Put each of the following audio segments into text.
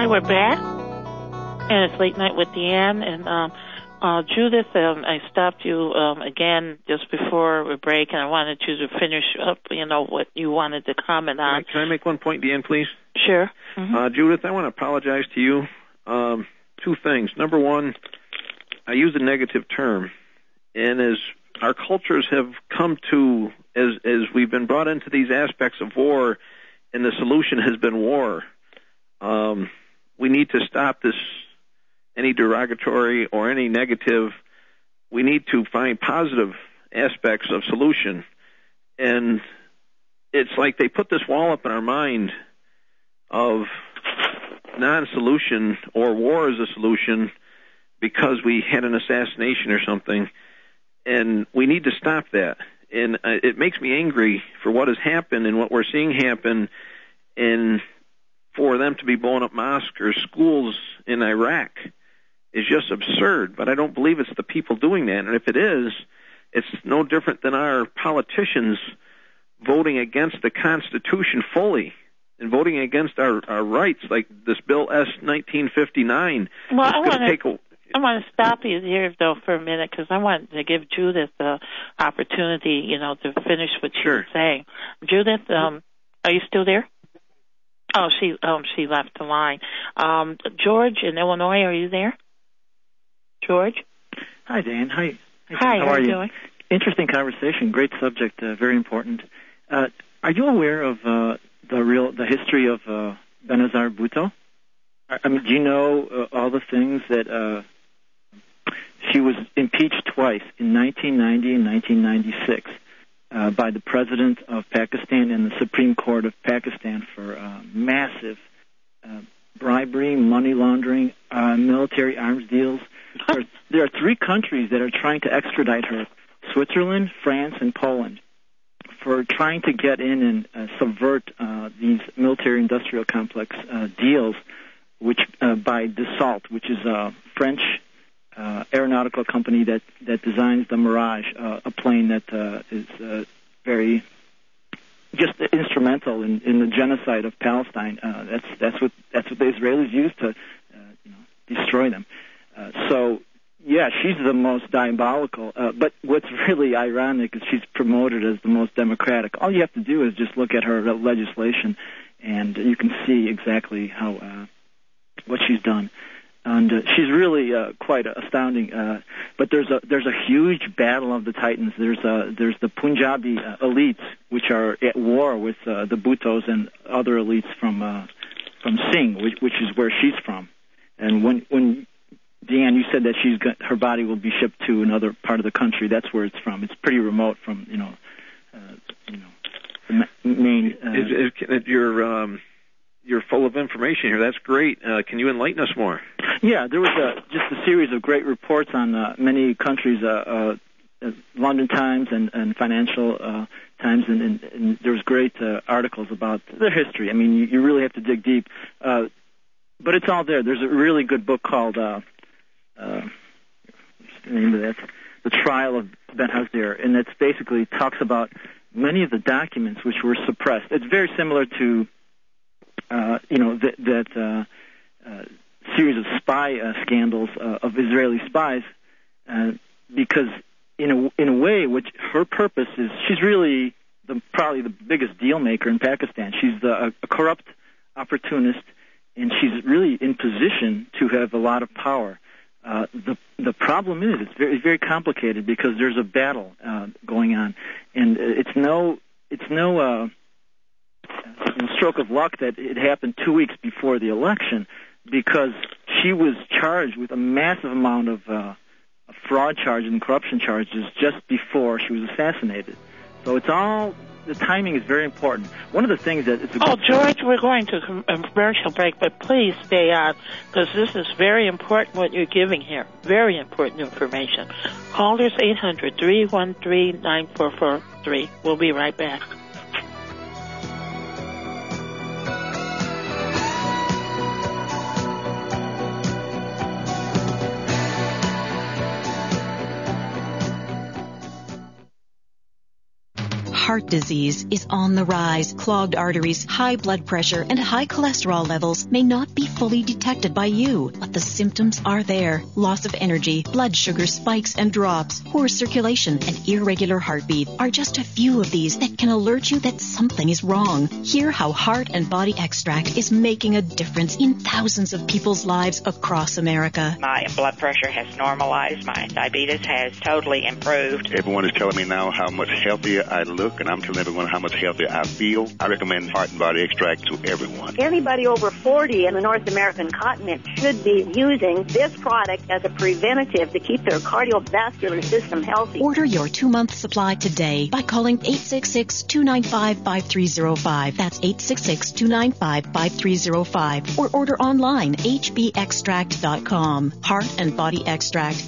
Hi, we're back, and it's Late Night with Deanne. And Judith, I stopped you again just before we break, and I wanted you to finish up, what you wanted to comment on. Can I make one point, Deanne, please? Sure. Mm-hmm. Judith, I want to apologize to you. Two things. Number one, I use a negative term, and as our cultures have come to, as we've been brought into these aspects of war, and the solution has been war, we need to stop this, any derogatory or any negative. We need to find positive aspects of solution. And it's like they put this wall up in our mind of non-solution or war as a solution because we had an assassination or something. And we need to stop that. And it makes me angry for what has happened and what we're seeing happen, and for them to be blowing up mosques or schools in Iraq is just absurd. But I don't believe it's the people doing that. And if it is, it's no different than our politicians voting against the Constitution fully and voting against our rights, like this Bill S-1959. Well, I want to stop you here, though, for a minute, because I want to give Judith the opportunity, to finish what she was saying. Judith, are you still there? Oh, she left the line. George in Illinois, are you there? George? Hi, Dan. Hi. Hi, how are you doing? Interesting conversation. Great subject. Very important. Are you aware of the history of Benazir Bhutto? I mean, do you know all the things that she was impeached twice in 1990 and 1996 by the President of Pakistan and the Supreme Court of Pakistan for massive bribery, money laundering, military arms deals. There are three countries that are trying to extradite her: Switzerland, France, and Poland, for trying to get in and subvert these military-industrial complex deals, which by Dassault, which is a French aeronautical company that designs the Mirage, a plane that is very just instrumental in the genocide of Palestine. That's what the Israelis used to destroy them. So yeah, she's the most diabolical. But what's really ironic is she's promoted as the most democratic. All you have to do is just look at her legislation, and you can see exactly how what she's done. And she's really quite astounding. But there's a huge battle of the titans. There's the Punjabi elites, which are at war with the Bhuttos and other elites from Singh, which is where she's from. And when Deanne, you said that her body will be shipped to another part of the country. That's where it's from. It's pretty remote from the main. You're full of information here. That's great. Can you enlighten us more? Yeah, there was just a series of great reports on many countries, London Times and Financial Times, and there was great articles about their history. I mean, you really have to dig deep. But it's all there. There's a really good book called, what's the name of that? The Trial of Benazir, and it basically talks about many of the documents which were suppressed. It's very similar to that series of spy scandals of Israeli spies, because in a way, which her purpose is, she's really probably the biggest deal maker in Pakistan. She's a corrupt opportunist, and she's really in position to have a lot of power. The problem is it's very, very complicated because there's a battle going on, and it's no stroke of luck that it happened 2 weeks before the election, because she was charged with a massive amount of fraud charges and corruption charges just before she was assassinated. So it's all, the timing is very important. One of the things that it's George, we're going to a commercial break, but please stay on, because this is very important what you're giving here. Very important information. Callers 800-313-9443. We'll be right back. heart disease is on the rise. Clogged arteries, high blood pressure, and high cholesterol levels may not be fully detected by you, but the symptoms are there. Loss of energy, blood sugar spikes and drops, poor circulation, and irregular heartbeat are just a few of these that can alert you that something is wrong. Hear how Heart and Body Extract is making a difference in thousands of people's lives across America. My blood pressure has normalized. My diabetes has totally improved. Everyone is telling me now how much healthier I look, and I'm telling everyone how much healthier I feel. I recommend Heart and Body Extract to everyone. Anybody over 40 in the North American continent should be using this product as a preventative to keep their cardiovascular system healthy. Order your 2-month supply today by calling 866-295-5305. That's 866-295-5305. Or order online, hbextract.com. Heart and Body Extract,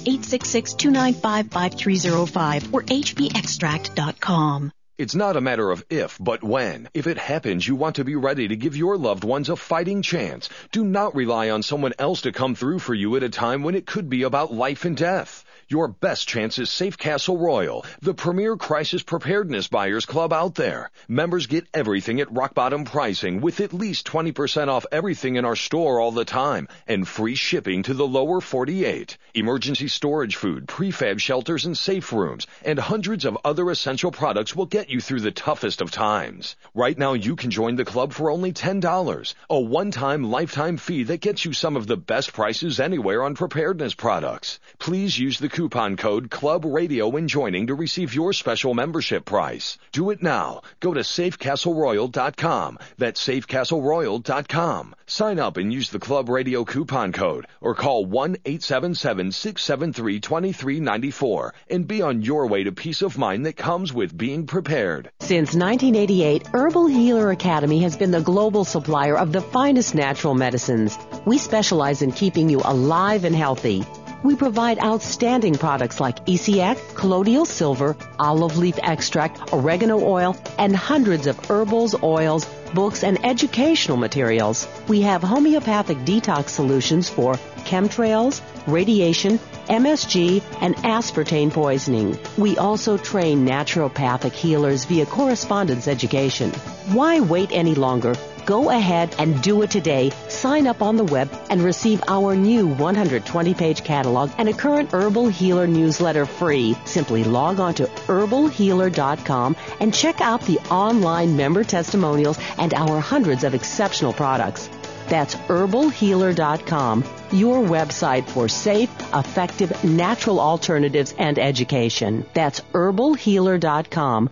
866-295-5305 or hbextract.com. It's not a matter of if, but when. If it happens, you want to be ready to give your loved ones a fighting chance. Do not rely on someone else to come through for you at a time when it could be about life and death. Your best chance is Safe Castle Royal, the premier crisis preparedness buyers club out there. Members get everything at rock bottom pricing with at least 20% off everything in our store all the time and free shipping to the lower 48. Emergency storage food, prefab shelters and safe rooms, and hundreds of other essential products will get you through the toughest of times. Right now you can join the club for only $10, a one-time lifetime fee that gets you some of the best prices anywhere on preparedness products. Please use the coupon code Club Radio when joining to receive your special membership price. Do it now. Go to safecastleroyal.com. That's safecastleroyal.com. Sign up and use the Club Radio coupon code or call 1-877-673-2394 and be on your way to peace of mind that comes with being prepared. Since 1988, Herbal Healer Academy has been the global supplier of the finest natural medicines. We specialize in keeping you alive and healthy. We provide outstanding products like ECX, colloidal silver, olive leaf extract, oregano oil, and hundreds of herbals, oils, books, and educational materials. We have homeopathic detox solutions for chemtrails, radiation, MSG, and aspartame poisoning. We also train naturopathic healers via correspondence education. Why wait any longer? Go ahead and do it today. Sign up on the web and receive our new 120-page catalog and a current Herbal Healer newsletter free. Simply log on to herbalhealer.com and check out the online member testimonials and our hundreds of exceptional products. That's herbalhealer.com, your website for safe, effective, natural alternatives and education. That's herbalhealer.com.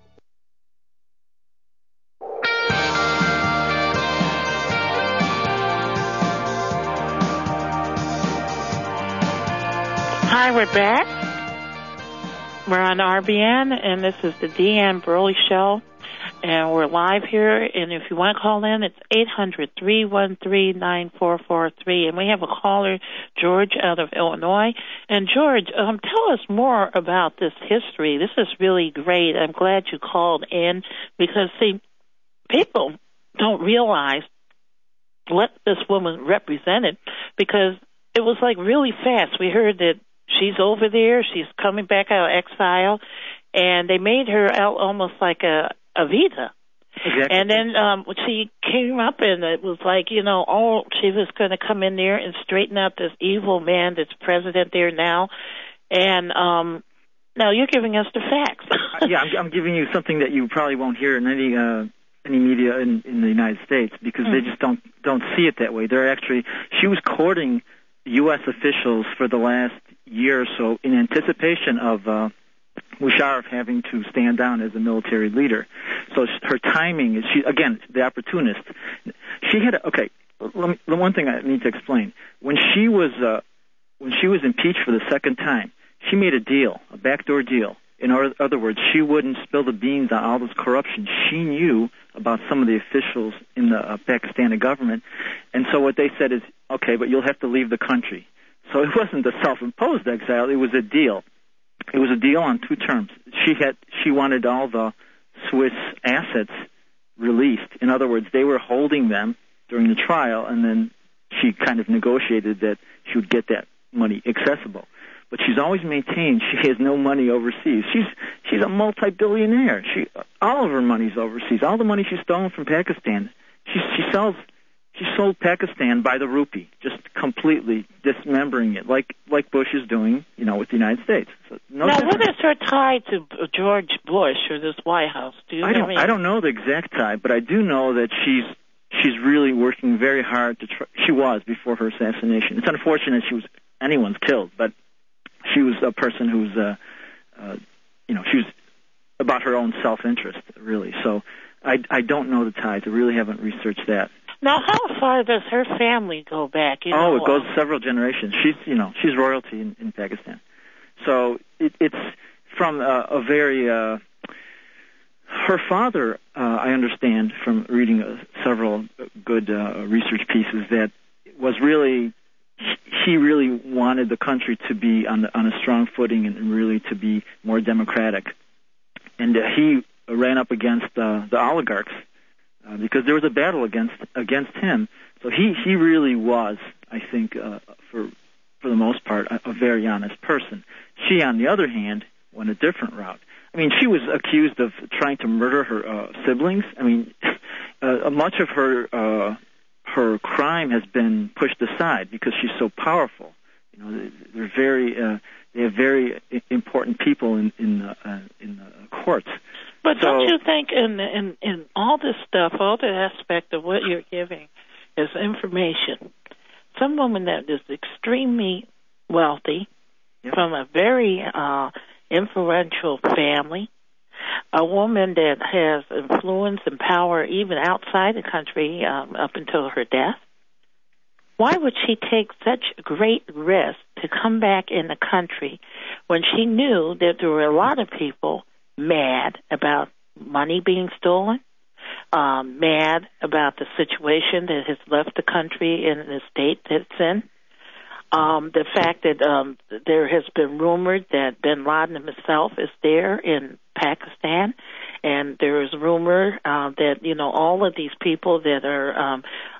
Hi, we're back. We're on RBN, and this is the Deanne Burley Show, and we're live here, and if you want to call in, it's 800-313-9443, and we have a caller, George, out of Illinois. And George, tell us more about this history. This is really great. I'm glad you called in because, see, people don't realize what this woman represented because it was like really fast. We heard that she's over there. She's coming back out of exile, and they made her out almost like a Evita. Exactly. And then she came up, and it was like, she was going to come in there and straighten out this evil man that's president there now. And now you're giving us the facts. Yeah, I'm giving you something that you probably won't hear in any media in the United States because they just don't see it that way. She was courting U.S. officials for the last year or so in anticipation of Musharraf having to stand down as a military leader. So her timing is, again, the opportunist. She had one thing I need to explain. When she was impeached for the second time, she made a deal, a backdoor deal. In other words, she wouldn't spill the beans on all this corruption. She knew about some of the officials in the Pakistani government, and so what they said is, okay, but you'll have to leave the country. So it wasn't a self-imposed exile; it was a deal. It was a deal on two terms. She wanted all the Swiss assets released. In other words, they were holding them during the trial, and then she kind of negotiated that she would get that money accessible. but she's always maintained she has no money overseas. She's a multi-billionaire. All of her money's overseas. All the money she's stolen from Pakistan, she sold Pakistan by the rupee, just completely dismembering it, like Bush is doing, with the United States. So what is her tie to George Bush or this White House? Do you know? I don't know the exact tie, but I do know that she's really working very hard to try. She was before her assassination. It's unfortunate anyone's killed, but she was a person who's, she was about her own self-interest, really. So I don't know the ties. I really haven't researched that. Now, how far does her family go back? It goes several generations. She's royalty in Pakistan. So it's from a very. Her father, I understand from reading several good research pieces, that was really he really wanted the country to be on a strong footing and really to be more democratic, and he ran up against the oligarchs. Because there was a battle against him, so he really was, I think, for the most part, a very honest person. She, on the other hand, went a different route. I mean, she was accused of trying to murder her siblings. I mean, much of her crime has been pushed aside because she's so powerful. They have very important people in the courts. But don't you think in all this stuff, all the aspect of what you're giving is information, some woman that is extremely wealthy, from a very influential family, a woman that has influence and power even outside the country up until her death, why would she take such great risk to come back in the country when she knew that there were a lot of people mad about money being stolen, mad about the situation that has left the country in the state that it's in, the fact that there has been rumored that bin Laden himself is there in Pakistan, and there is rumor that all of these people that are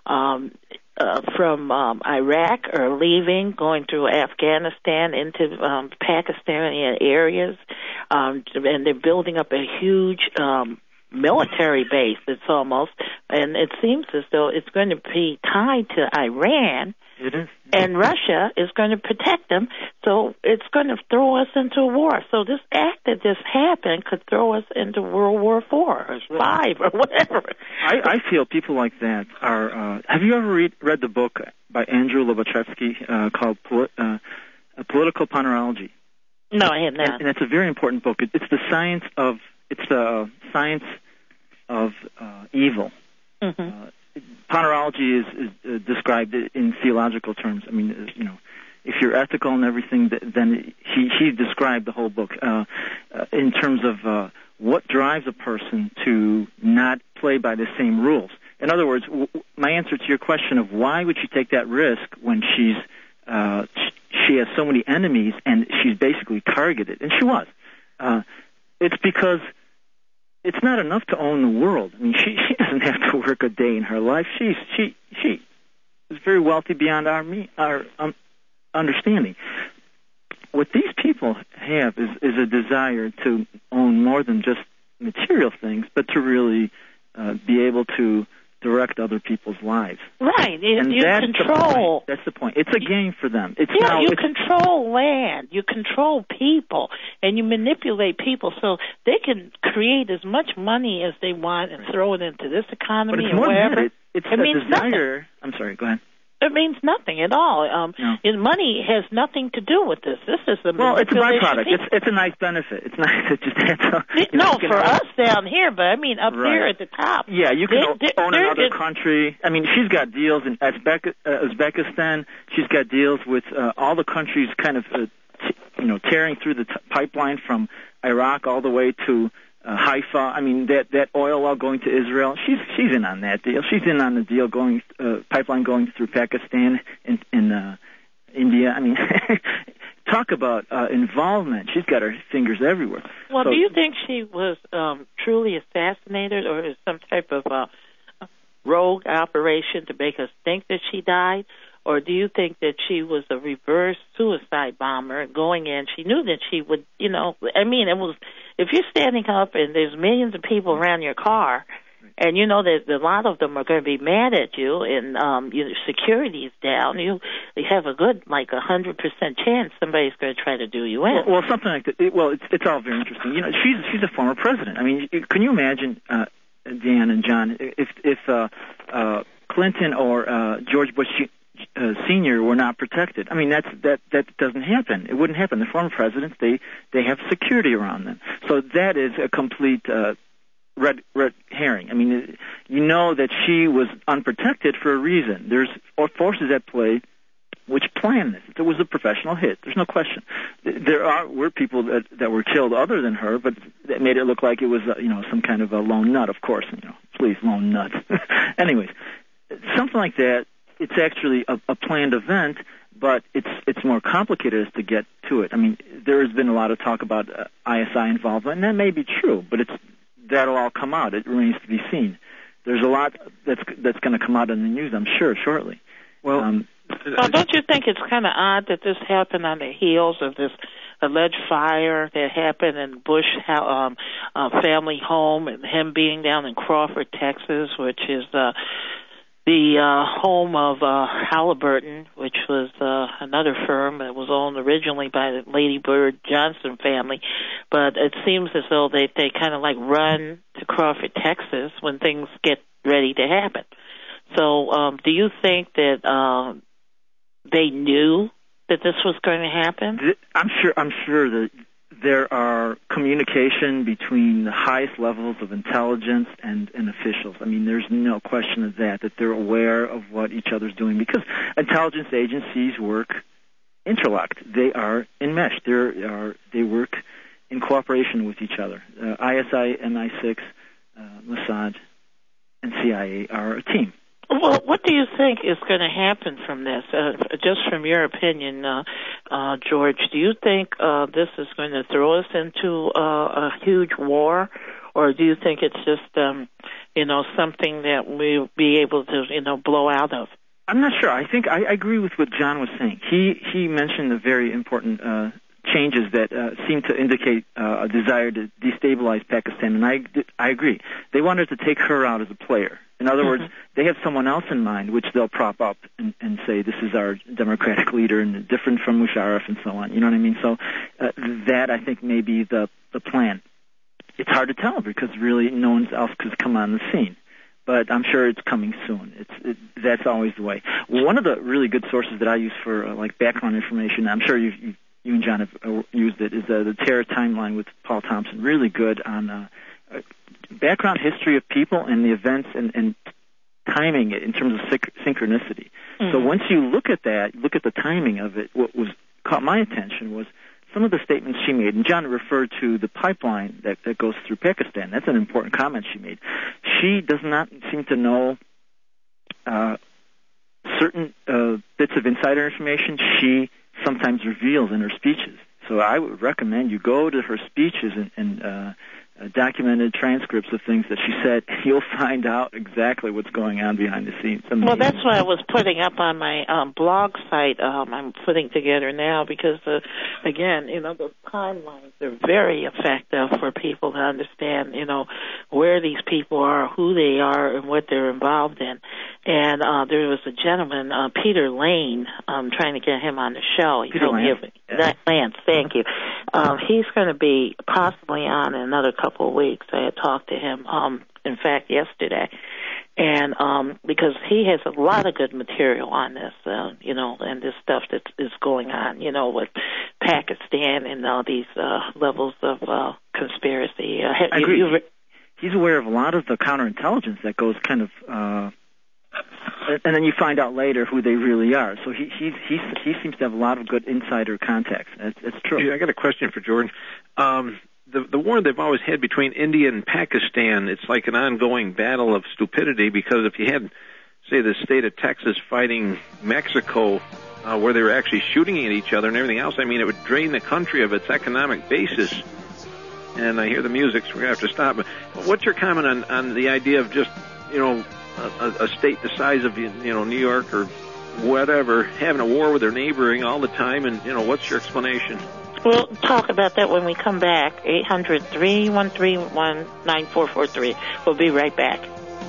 from Iraq are leaving, going through Afghanistan into Pakistani areas, and they're building up a huge military base. It's almost, and it seems as though it's going to be tied to Iran. It is. And Russia is going to protect them, so it's going to throw us into a war. So this act that just happened could throw us into World War IV or 5 or whatever. I feel people like that are... have you ever read the book by Andrew Lobachevsky called Political Panorology? No, I have not. And it's a very important book. It's the science of evil. Mm-hmm. Panorology is described in theological terms. I mean, if you're ethical and everything, then he described the whole book in terms of what drives a person to not play by the same rules. In other words, my answer to your question of why would she take that risk when she has so many enemies and she's basically targeted, and she was. It's because it's not enough to own the world. I mean, she doesn't have to work a day in her life. She is very wealthy beyond our understanding. What these people have is a desire to own more than just material things, but to really be able to direct other people's lives. Right. And you that's control. That's the point. It's a game for them. You control land. You control people. And you manipulate people so they can create as much money as they want and throw it into this economy or wherever. It's a means desire. Nothing. I'm sorry, go ahead. It means nothing at all. No. Money has nothing to do with this. This is the it's a byproduct. It's a nice benefit. It's nice to just have for us down here, but I mean up there at the top. Yeah, you can own another country. I mean, she's got deals in Uzbekistan. She's got deals with all the countries, kind of tearing through the pipeline from Iraq all the way to Haifa. I mean, that oil well going to Israel. She's in on that deal. She's in on the deal pipeline going through Pakistan and India. I mean, talk about involvement. She's got her fingers everywhere. Well, do you think she was truly assassinated, or is some type of rogue operation to make us think that she died? Or do you think that she was a reverse suicide bomber going in? She knew that she would, it was, if you're standing up and there's millions of people around your car, and you know that a lot of them are going to be mad at you, and your security's down, you have a good, 100% chance somebody's going to try to do you in. Well, something like that. Well, it's all very interesting. She's a former president. I mean, can you imagine, Dan and John, if Clinton or George Bush Senior were not protected? I mean, that doesn't happen. It wouldn't happen. The former presidents, they have security around them. So that is a complete red herring. I mean, you know that she was unprotected for a reason. There's forces at play which planned this. It was a professional hit. There's no question. There were people that were killed other than her, but that made it look like it was some kind of a lone nut. Of course, please, lone nut. Anyways, something like that. It's actually a planned event, but it's more complicated as to get to it. I mean, there has been a lot of talk about ISI involvement, and that may be true, but that'll all come out. It remains to be seen. There's a lot that's going to come out in the news, I'm sure, shortly. Well, don't you think it's kind of odd that this happened on the heels of this alleged fire that happened in Bush family home, and him being down in Crawford, Texas, which is the home of Halliburton, which was another firm that was owned originally by the Lady Bird Johnson family. But it seems as though they kind of run to Crawford, Texas when things get ready to happen. So do you think that they knew that this was going to happen? I'm sure that there are communication between the highest levels of intelligence and officials. I mean, there's no question of that they're aware of what each other's doing, because intelligence agencies work interlocked. They are enmeshed. They work in cooperation with each other. ISI, MI6, Mossad, and CIA are a team. Well, what do you think is going to happen from this? Just from your opinion, George, do you think this is going to throw us into a huge war, or do you think it's just, something that we'll be able to, blow out of? I'm not sure. I think I agree with what John was saying. He mentioned the very important changes that seem to indicate a desire to destabilize Pakistan, and I agree. They wanted to take her out as a player. In other words, they have someone else in mind, which they'll prop up and say, this is our democratic leader and different from Musharraf and so on. You know what I mean? So that, I think, may be the plan. It's hard to tell because really no one else has come on the scene. But I'm sure it's coming soon. That's always the way. One of the really good sources that I use for background information, I'm sure you and John have used it, is the Terror Timeline with Paul Thompson. Really good on background history of people and the events and timing it in terms of synchronicity. Mm-hmm. So once you look at that, look at the timing of it, what caught my attention was some of the statements she made. And John referred to the pipeline that goes through Pakistan. That's an important comment she made. She does not seem to know certain bits of insider information she sometimes reveals in her speeches. So I would recommend you go to her speeches and documented transcripts of things that she said. You'll find out exactly what's going on behind the scenes. Well, that's what I was putting up on my blog site. I'm putting together now because, again, the timelines are very effective for people to understand, where these people are, who they are, and what they're involved in. And there was a gentleman, Peter Lane, trying to get him on the show. Peter Lance. Lance, thank you. He's going to be possibly on in another couple of weeks. I had talked to him, in fact, yesterday. And because he has a lot of good material on this, and this stuff that is going on, with Pakistan and all these levels of conspiracy. I agree. He's aware of a lot of the counterintelligence that goes kind of... and then you find out later who they really are. So he seems to have a lot of good insider contacts. It's true. Yeah, I got a question for Jordan. The war they've always had between India and Pakistan, it's like an ongoing battle of stupidity, because if you had, say, the state of Texas fighting Mexico, where they were actually shooting at each other and everything else, I mean, it would drain the country of its economic basis. And I hear the music, so we're going to have to stop. But what's your comment on the idea of just, a state the size of, New York or whatever, having a war with their neighboring all the time, and, what's your explanation? We'll talk about that when we come back. 800-313-9443. We'll be right back.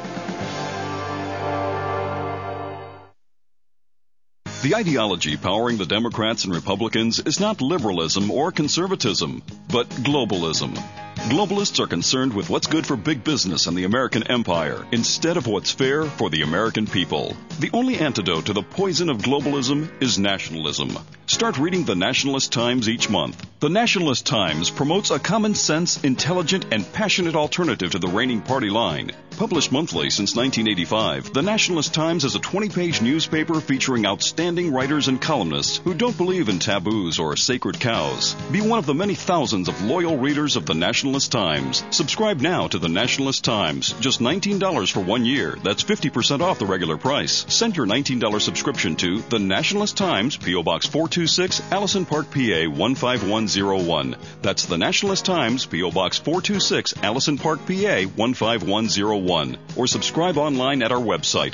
The ideology powering the Democrats and Republicans is not liberalism or conservatism, but globalism. Globalists are concerned with what's good for big business and the American empire instead of what's fair for the American people. The only antidote to the poison of globalism is nationalism. Start reading the Nationalist Times each month. The Nationalist Times promotes a common sense, intelligent, and passionate alternative to the reigning party line. Published monthly since 1985, the Nationalist Times is a 20-page newspaper featuring outstanding writers and columnists who don't believe in taboos or sacred cows. Be one of the many thousands of loyal readers of the Nationalist Times. Subscribe now to the Nationalist Times. Just $19 for 1 year. That's 50% off the regular price. Send your $19 subscription to the Nationalist Times, P.O. Box 426, Allison Park, PA 15101. That's the Nationalist Times, P.O. Box 426, Allison Park, PA 15101. Or subscribe online at our website,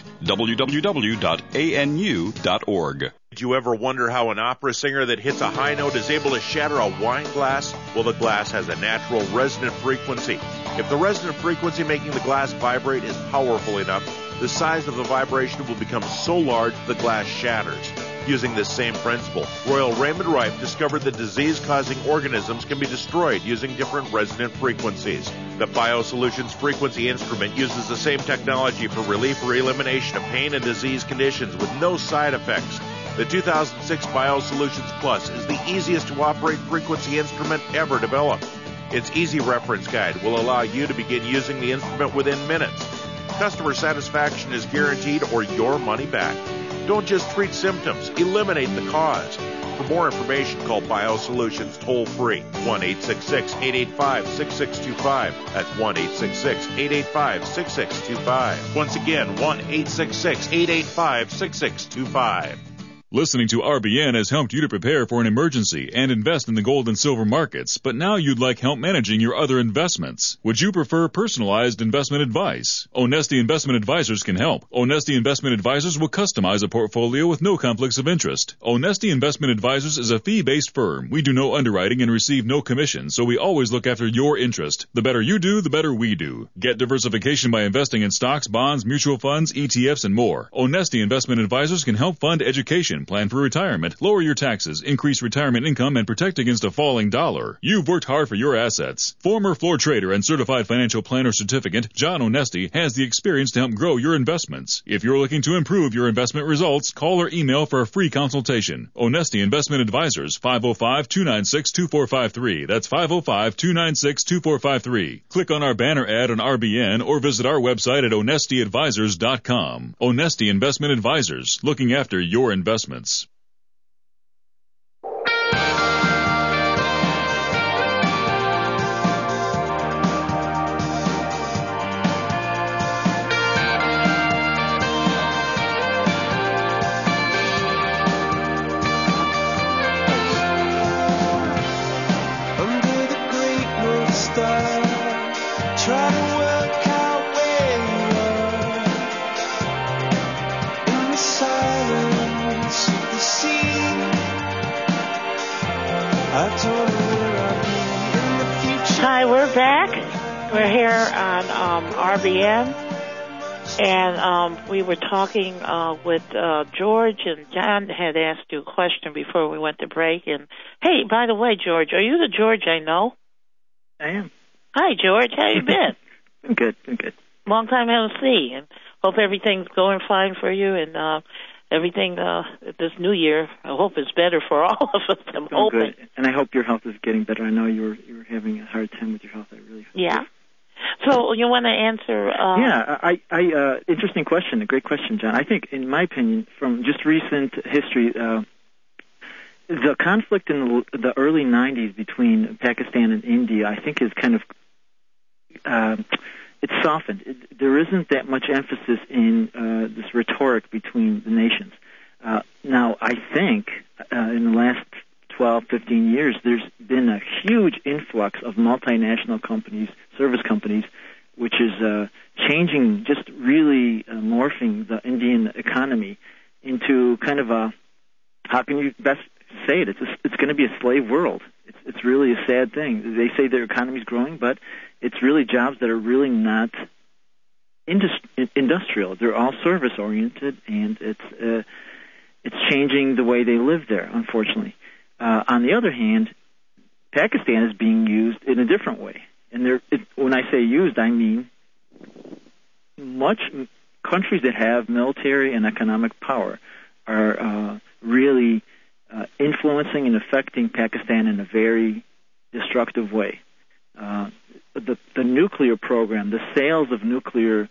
www.anu.org. Did you ever wonder how an opera singer that hits a high note is able to shatter a wine glass? Well, the glass has a natural resonant frequency. If the resonant frequency making the glass vibrate is powerful enough, the size of the vibration will become so large the glass shatters. Using this same principle, Royal Raymond Rife discovered that disease-causing organisms can be destroyed using different resonant frequencies. The BioSolutions frequency instrument uses the same technology for relief or elimination of pain and disease conditions with no side effects. The 2006 BioSolutions Plus is the easiest to operate frequency instrument ever developed. Its easy reference guide will allow you to begin using the instrument within minutes. Customer satisfaction is guaranteed or your money back. Don't just treat symptoms, eliminate the cause. For more information, call BioSolutions toll-free, 1-866-885-6625. That's 1-866-885-6625. Once again, 1-866-885-6625. Listening to RBN has helped you to prepare for an emergency and invest in the gold and silver markets, but now you'd like help managing your other investments. Would you prefer personalized investment advice? Onesti Investment Advisors can help. Onesti Investment Advisors will customize a portfolio with no conflicts of interest. Onesti Investment Advisors is a fee-based firm. We do no underwriting and receive no commission, so we always look after your interest. The better you do, the better we do. Get diversification by investing in stocks, bonds, mutual funds, ETFs, and more. Onesti Investment Advisors can help fund education, plan for retirement, lower your taxes, increase retirement income, and protect against a falling dollar. You've worked hard for your assets. Former floor trader and certified financial planner certificate, John Onesti, has the experience to help grow your investments. If you're looking to improve your investment results, call or email for a free consultation. Onesti Investment Advisors, 505-296-2453. That's 505-296-2453. Click on our banner ad on RBN or visit our website at onestiadvisors.com. Onesti Investment Advisors, looking after your investments. Hi, we're back. We're here on RBN, and we were talking with George, and John had asked you a question before we went to break. And hey, by the way, George, are you the George I know? I am. Hi, George. How you been? I'm good. Long time no see, and hope everything's going fine for you, and everything this new year, I hope it's better for all of us. I'm hoping. Good. And I hope your health is getting better. I know you were having a hard time with your health. I really hope. Yeah. So you want to answer? I interesting question. A great question, John. I think, in my opinion, from just recent history, the conflict in the early 90s between Pakistan and India, I think, is kind of it's softened. There isn't that much emphasis in this rhetoric between the nations. Now, I think in the last 12, 15 years, there's been a huge influx of multinational companies, service companies, which is changing, just really morphing the Indian economy. into kind of a, how can you best say it? It's going to be a slave world. It's really a sad thing. They say their economy's growing, but it's really jobs that are really not industrial. They're all service oriented, and it's changing the way they live there, unfortunately. On the other hand, Pakistan is being used in a different way. And when I say used, I mean countries that have military and economic power are really influencing and affecting Pakistan in a very destructive way. The nuclear program, the sales of nuclear,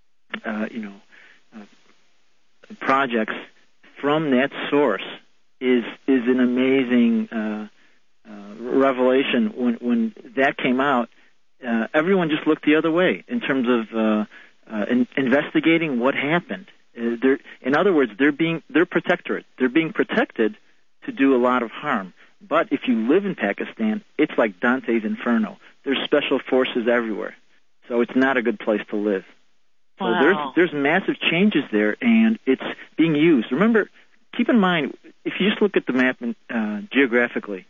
projects from that source is an amazing revelation. When that came out, everyone just looked the other way in terms of investigating what happened. In other words, they're protectorate. They're being protected to do a lot of harm. But if you live in Pakistan, it's like Dante's Inferno. There's special forces everywhere, so it's not a good place to live. So there's massive changes there, and it's being used. Remember, keep in mind, if you just look at the map geographically,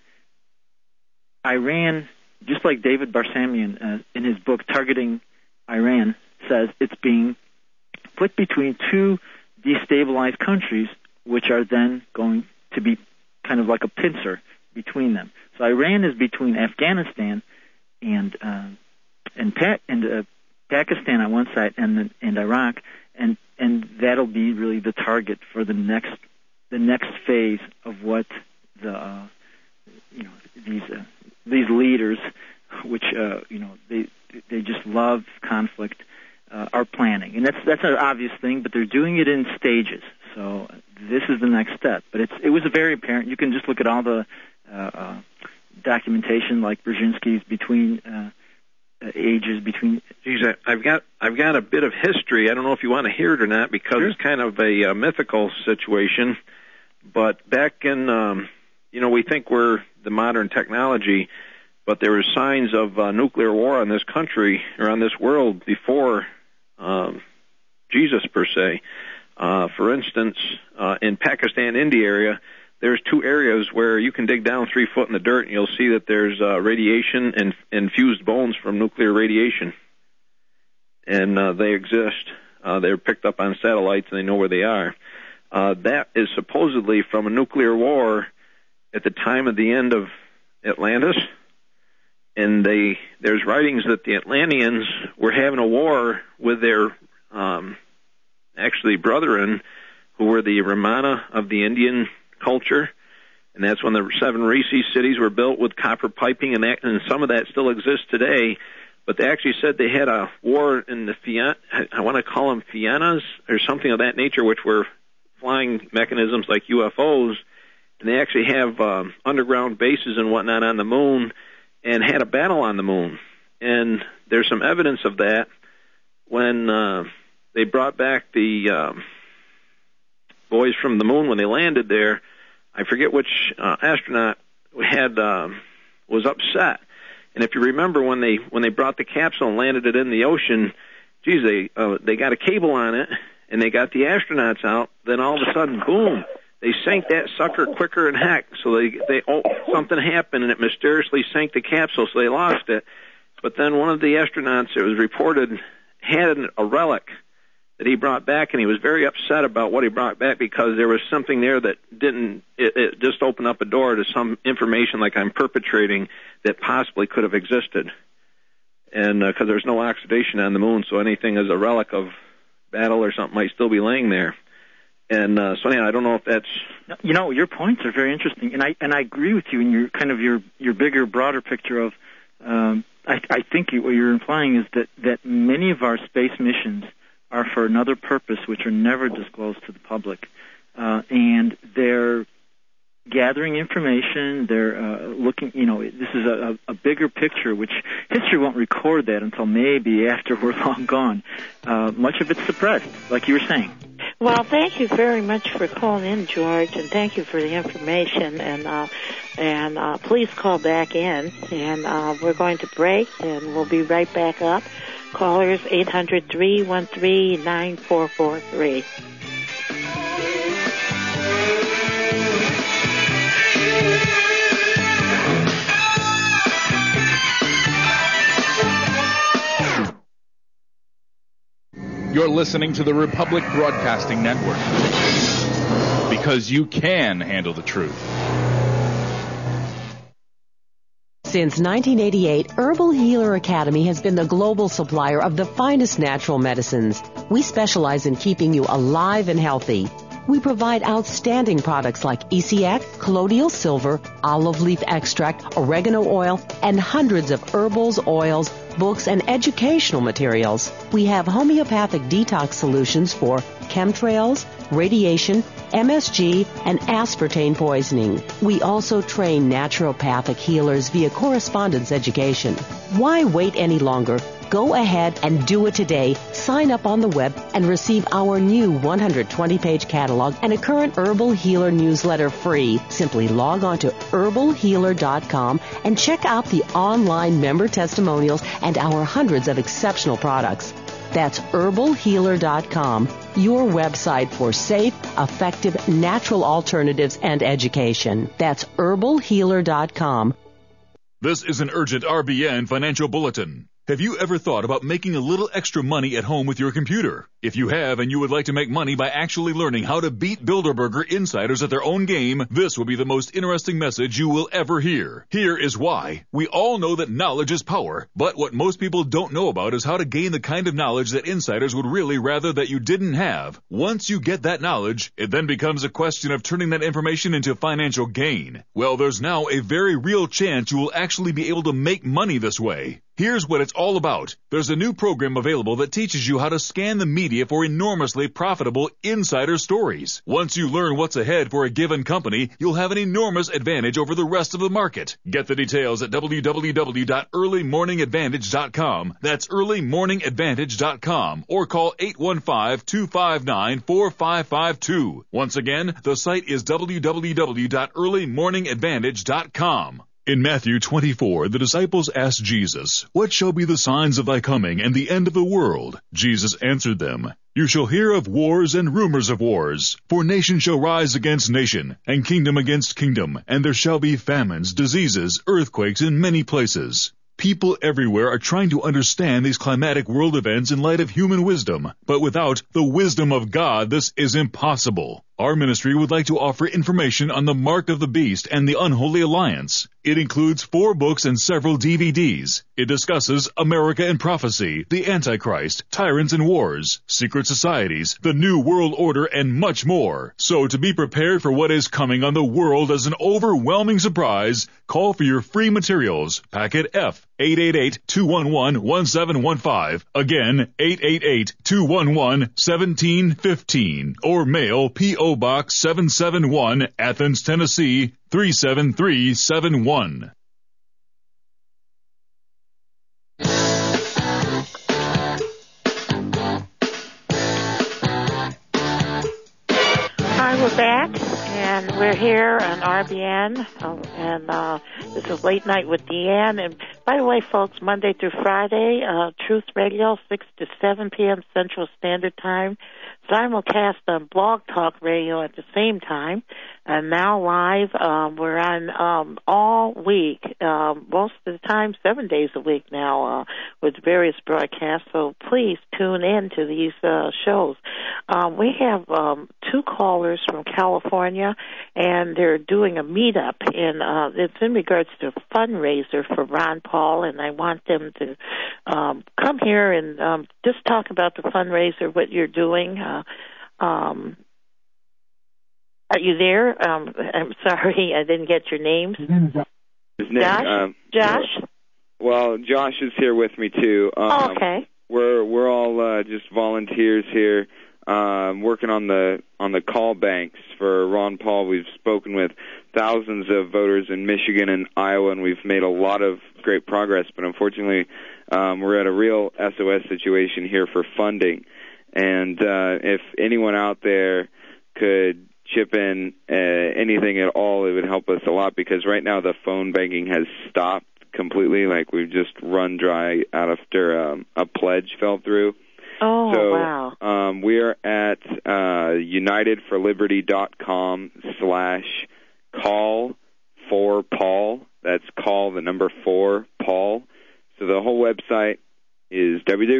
Iran, just like David Barsamian in his book Targeting Iran says, it's being put between two destabilized countries, which are then going to be kind of like a pincer between them. So Iran is between Afghanistan and Pakistan on one side and Iraq, and that'll be really the target for the next phase of what these leaders, which they just love conflict, are planning. And that's an obvious thing, but they're doing it in stages. So this is the next step. But it was very apparent. You can just look at all the documentation, like Brzezinski's between ages between. Geez, I've got a bit of history. I don't know if you want to hear it or not, because It's kind of a mythical situation. But back in, we think we're the modern technology, but there were signs of nuclear war on this country or on this world before Jesus per se. For instance, in Pakistan, India area, there's two areas where you can dig down 3 foot in the dirt and you'll see that there's radiation and infused bones from nuclear radiation. And they exist. They're picked up on satellites and they know where they are. That is supposedly from a nuclear war at the time of the end of Atlantis. And there's writings that the Atlanteans were having a war with their actually brethren, who were the Ramana of the Indian culture, and that's when the 7 Rishi cities were built with copper piping, and some of that still exists today. But they actually said they had a war in the I want to call them Fiannas or something of that nature, which were flying mechanisms like UFOs, and they actually have underground bases and whatnot on the moon, and had a battle on the moon. And there's some evidence of that when they brought back the boys from the moon when they landed there. I forget which astronaut was upset. And if you remember when they brought the capsule and landed it in the ocean, they got a cable on it and they got the astronauts out. Then all of a sudden, boom, they sank that sucker quicker than heck. So something happened and it mysteriously sank the capsule, so they lost it. But then one of the astronauts, it was reported, had a relic that he brought back, and he was very upset about what he brought back because there was something there that it just opened up a door to some information like I'm perpetrating that possibly could have existed. And because there's no oxidation on the moon, so anything as a relic of battle or something might still be laying there. And so anyhow, I don't know if that's... your points are very interesting, and I agree with you in your kind of your bigger, broader picture of... I think what you're implying is that many of our space missions are for another purpose, which are never disclosed to the public. And they're gathering information, they're looking, this is a bigger picture, which history won't record that until maybe after we're long gone. Much of it's suppressed, like you were saying. Well, thank you very much for calling in, George, and thank you for the information. And please call back in, and we're going to break, and we'll be right back up. Callers 800-313-9443. You're listening to the Republic Broadcasting Network, because you can handle the truth. Since 1988, Herbal Healer Academy has been the global supplier of the finest natural medicines. We specialize in keeping you alive and healthy. We provide outstanding products like ECX, colloidal silver, olive leaf extract, oregano oil, and hundreds of herbals, oils, books, and educational materials. We have homeopathic detox solutions for chemtrails, radiation, MSG, and aspartame poisoning. We also train naturopathic healers via correspondence education. Why wait any longer? Go ahead and do it today. Sign up on the web and receive our new 120-page catalog and a current Herbal Healer newsletter free. Simply log on to herbalhealer.com and check out the online member testimonials and our hundreds of exceptional products. That's herbalhealer.com, your website for safe, effective, natural alternatives and education. That's herbalhealer.com. This is an urgent RBN financial bulletin. Have you ever thought about making a little extra money at home with your computer? If you have and you would like to make money by actually learning how to beat Bilderberger insiders at their own game, this will be the most interesting message you will ever hear. Here is why. We all know that knowledge is power, but what most people don't know about is how to gain the kind of knowledge that insiders would really rather that you didn't have. Once you get that knowledge, it then becomes a question of turning that information into financial gain. Well, there's now a very real chance you will actually be able to make money this way. Here's what it's all about. There's a new program available that teaches you how to scan the media for enormously profitable insider stories. Once you learn what's ahead for a given company, you'll have an enormous advantage over the rest of the market. Get the details at www.earlymorningadvantage.com. That's earlymorningadvantage.com, or call 815-259-4552. Once again, the site is www.earlymorningadvantage.com. In Matthew 24, the disciples asked Jesus, "What shall be the signs of thy coming and the end of the world?" Jesus answered them, "You shall hear of wars and rumors of wars. For nation shall rise against nation, and kingdom against kingdom, and there shall be famines, diseases, earthquakes in many places." People everywhere are trying to understand these climatic world events in light of human wisdom, but without the wisdom of God, this is impossible. Our ministry would like to offer information on the Mark of the Beast and the Unholy Alliance. It includes 4 books and several DVDs. It discusses America and Prophecy, the Antichrist, Tyrants and Wars, Secret Societies, the New World Order, and much more. So to be prepared for what is coming on the world as an overwhelming surprise, call for your free materials. Packet F, 888-211-1715. Again, 888-211-1715. Or mail P.O. Box 771, Athens, Tennessee, 37371. Hi, we're back, and we're here on RBN, and this is Late Night with Deanne. And by the way, folks, Monday through Friday, Truth Radio, 6 to 7 p.m. Central Standard Time, simulcast on Blog Talk Radio at the same time, and now live. We're on all week, most of the time 7 days a week now, with various broadcasts, so please tune in to these shows. We have 2 callers from California, and they're doing a meetup, and it's in regards to a fundraiser for Ron Paul, and I want them to come here and just talk about the fundraiser, what you're doing. Are you there? I'm sorry, I didn't get your names. His name, Josh? Well, Josh is here with me, too. Okay. We're all just volunteers here, working on the call banks for Ron Paul. We've spoken with thousands of voters in Michigan and Iowa, and we've made a lot of great progress, but unfortunately we're at a real SOS situation here for funding. And if anyone out there could chip in anything at all, it would help us a lot, because right now the phone banking has stopped completely. Like, we've just run dry after a pledge fell through. Oh, so, wow. We are at unitedforliberty.com/call4Paul. That's call the number 4 Paul. So the whole website is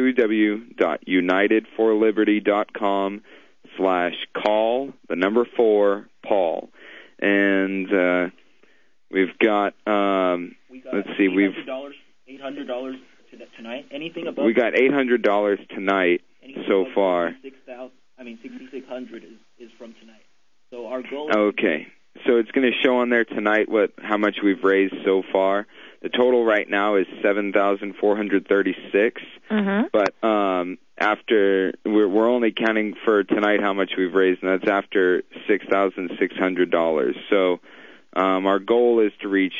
www.unitedforliberty.com/call, the number 4, Paul. And we've got, let's see, $800 tonight. Anything above? We got $800 tonight so far. 6,600 is from tonight. So our goal. Okay, so it's going to show on there tonight how much we've raised so far. The total right now is 7,436. Mm-hmm. But after we're only counting for tonight how much we've raised, and that's after $6,600. So our goal is to reach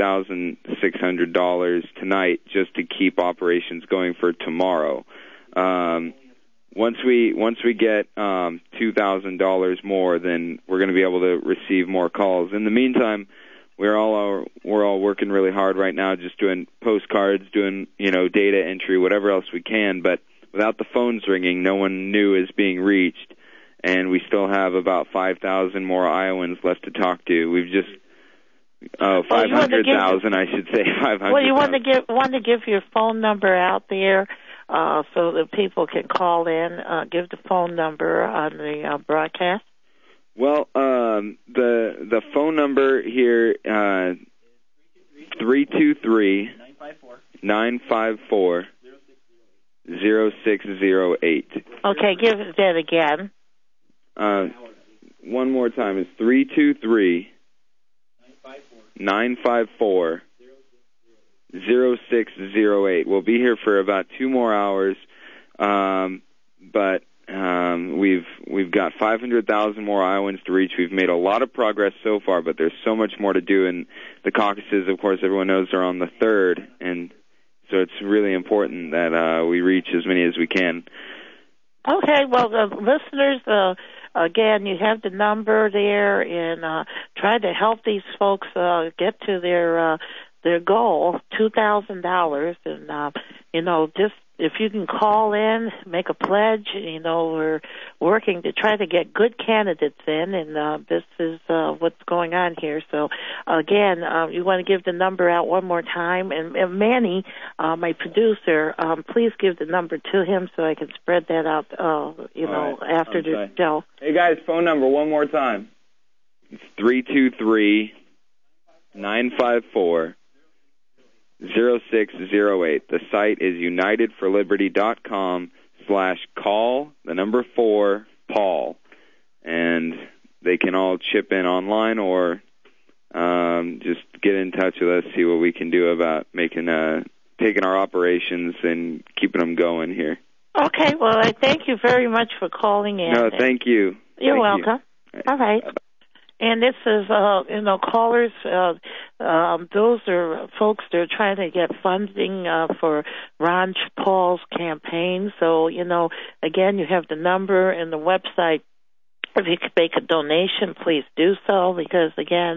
$8,600 tonight, just to keep operations going for tomorrow. Once we get $2,000 more, then we're going to be able to receive more calls. In the meantime, we're all working really hard right now, just doing postcards, doing data entry, whatever else we can. But without the phones ringing, no one new is being reached, and we still have about 5,000 more Iowans left to talk to. We've just 500,000, I should say 500,000. Well, you want to give your phone number out there so that people can call in. Give the phone number on the broadcast. Well, the phone number here, 323-954-0608. Okay, give that again. One more time. It's 323-954-0608. We'll be here for about 2 more hours, but we've got 500,000 more Iowans to reach. We've made a lot of progress so far, but there's so much more to do. And the caucuses, of course, everyone knows are on the 3rd, and so it's really important that we reach as many as we can. Okay, well, listeners, again, you have the number there, and try to help these folks get to their goal, $2,000, and just if you can call in, make a pledge. We're working to try to get good candidates in, and this is what's going on here. So, again, you want to give the number out one more time. And Manny, my producer, please give the number to him so I can spread that out, after the show. Hey, guys, phone number one more time. It's 323-954-0608. The site is unitedforliberty.com/call, the number 4, Paul. And they can all chip in online or just get in touch with us, see what we can do about taking our operations and keeping them going here. Okay, well, I thank you very much for calling in. No, thank you. You're welcome. All right. And this is, callers, those are folks that are trying to get funding for Ron Paul's campaign. So, again, you have the number and the website. If you could make a donation, please do so, because, again,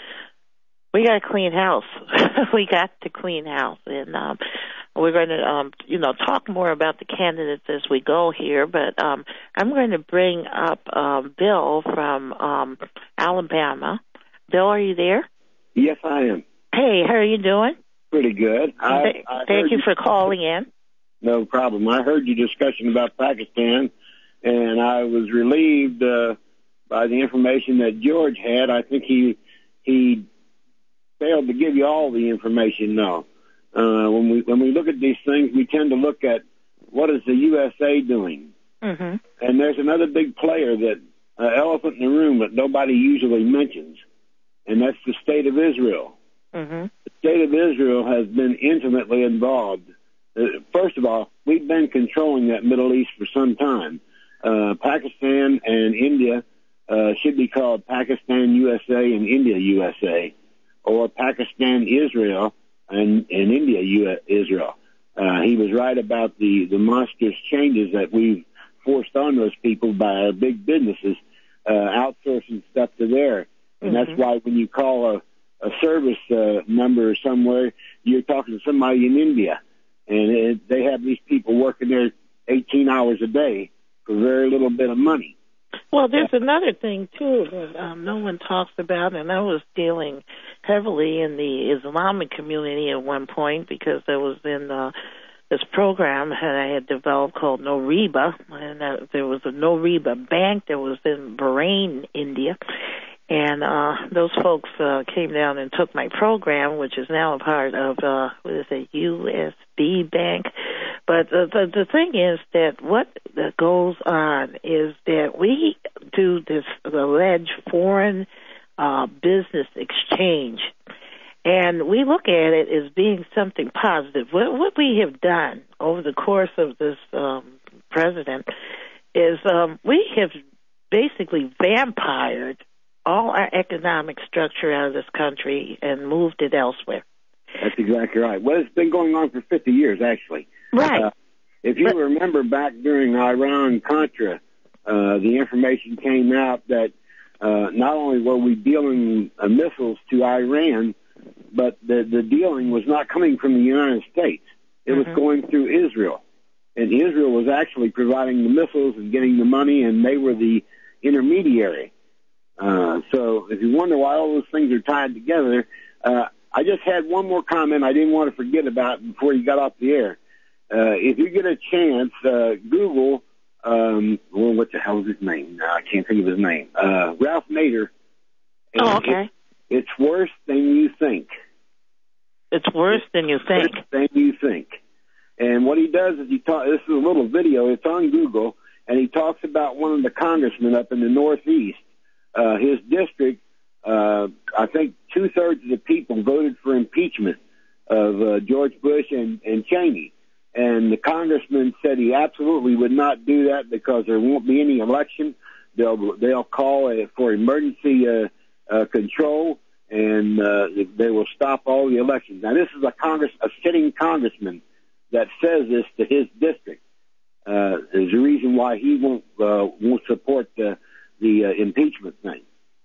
we got to clean house. We got to clean house. And we're going to, talk more about the candidates as we go here. But I'm going to bring up Bill from Alabama. Bill, are you there? Yes, I am. Hey, how are you doing? Pretty good. Thank you for calling in. No problem. I heard your discussion about Pakistan, and I was relieved by the information that George had. I think he failed to give you all the information now. When we look at these things, we tend to look at what is the USA doing. Mm-hmm. And there's another big player that elephant in the room that nobody usually mentions, and that's the State of Israel. Mm-hmm. The State of Israel has been intimately involved. First of all, we've been controlling that Middle East for some time. Pakistan and India should be called Pakistan USA and India USA, or Pakistan Israel and India Israel. He was right about the monstrous changes that we've forced on those people by our big businesses outsourcing stuff to there. And that's why when you call a service number somewhere, you're talking to somebody in India. And they have these people working there 18 hours a day for very little bit of money. Well, there's another thing, too, that no one talks about, and I was dealing heavily in the Islamic community at one point because I was in this program that I had developed called Noriba, and there was a Noriba bank that was in Bahrain, India. And those folks came down and took my program, which is now a part of, USB Bank. But the thing is that what goes on is that we do this alleged foreign business exchange, and we look at it as being something positive. What we have done over the course of this president is we have basically vampired all our economic structure out of this country and moved it elsewhere. That's exactly right. Well, it's been going on for 50 years, actually. Right. If you remember back during Iran-Contra, the information came out that not only were we dealing missiles to Iran, but the dealing was not coming from the United States. It was going through Israel. And Israel was actually providing the missiles and getting the money, and they were the intermediary. So if you wonder why all those things are tied together, I just had one more comment I didn't want to forget about before you got off the air. If you get a chance, Google, what the hell is his name? I can't think of his name. Ralph Nader. Oh, okay. It's worse than you think. It's worse than you think. Worse than you think. And what he does is this is a little video. It's on Google, and he talks about one of the congressmen up in the Northeast. His district, I think 2/3 of the people voted for impeachment of George Bush and Cheney. And the congressman said he absolutely would not do that because there won't be any election. They'll call for emergency control, and they will stop all the elections. Now, this is a sitting congressman that says this to his district. There's a reason why he won't support the impeachment thing.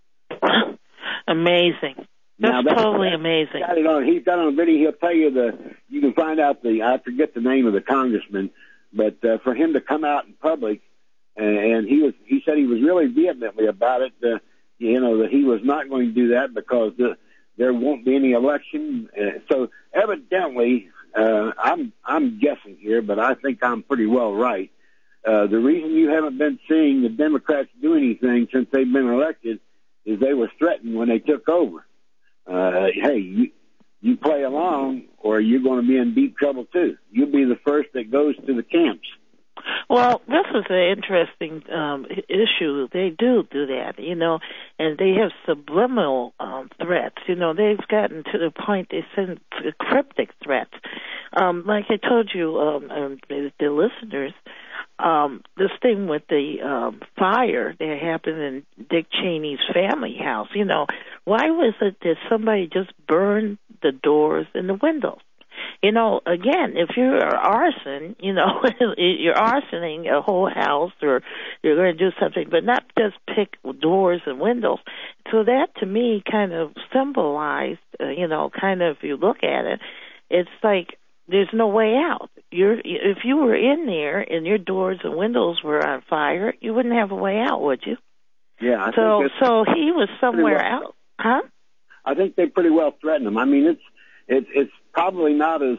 Amazing. That's totally amazing. He's got it on video. He'll tell you you can find out I forget the name of the congressman, but for him to come out in public, and he said he was really vehemently about it, that he was not going to do that because there won't be any election. So evidently, I'm guessing here, but I think I'm pretty well right. The reason you haven't been seeing the Democrats do anything since they've been elected is they were threatened when they took over. Hey, you play along or you're going to be in deep trouble too. You'll be the first that goes to the camps. Well, this is an interesting issue. They do that, and they have subliminal threats. They've gotten to the point they send cryptic threats. Like I told you, the listeners, this thing with the fire that happened in Dick Cheney's family house, why was it that somebody just burned the doors and the windows? Again, if you're arson, you're arsoning a whole house or you're going to do something, but not just pick doors and windows. So that, to me, kind of symbolized, if you look at it, it's like there's no way out. If you were in there and your doors and windows were on fire, you wouldn't have a way out, would you? Yeah. So he was somewhere out. Huh? I think they pretty well threatened him. I mean, it's probably not as